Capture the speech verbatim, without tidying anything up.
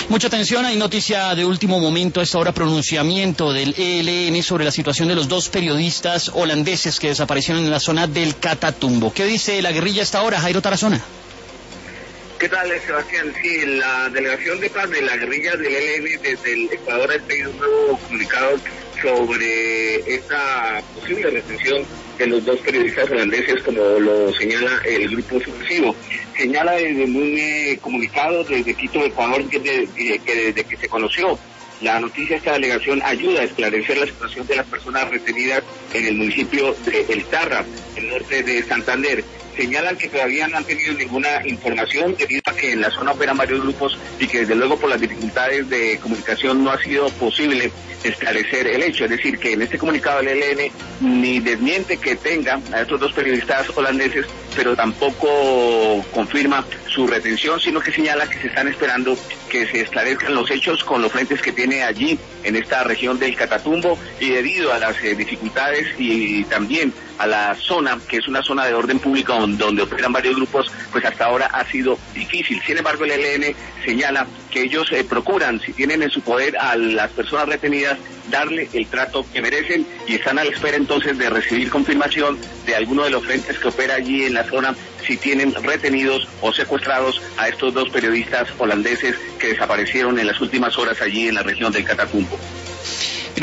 Mucha atención, hay noticia de último momento a esta hora, pronunciamiento del E L N sobre la situación de los dos periodistas holandeses que desaparecieron en la zona del Catatumbo. ¿Qué dice la guerrilla a esta hora, Jairo Tarazona? ¿Qué tal, Sebastián? Sí, la delegación de paz de la guerrilla del E L N desde el Ecuador ha pedido un nuevo comunicado sobre esta posible retención de los dos periodistas holandeses, como lo señala el grupo subversivo. Señala desde un eh, comunicado desde Quito, Ecuador, que, de, que desde que se conoció la noticia, esta delegación ayuda a esclarecer la situación de las personas retenidas en el municipio de El Tarra, el norte de Santander. Señalan que todavía no han tenido ninguna información debido a que en la zona operan varios grupos y que desde luego por las dificultades de comunicación no ha sido posible esclarecer el hecho. Es decir, que en este comunicado del E L N ni desmiente que tenga a estos dos periodistas holandeses, pero tampoco confirma su retención, sino que señala que se están esperando que se esclarezcan los hechos con los frentes que tiene allí en esta región del Catatumbo, y debido a las eh, dificultades y también a la zona, que es una zona de orden público donde, donde operan varios grupos, pues hasta ahora ha sido difícil. Sin embargo, el E L N señala que ellos eh, procuran, si tienen en su poder a las personas retenidas, darle el trato que merecen, y están a la espera entonces de recibir confirmación de alguno de los frentes que opera allí en la zona, si tienen retenidos o secuestrados a estos dos periodistas holandeses que desaparecieron en las últimas horas allí en la región del Catatumbo.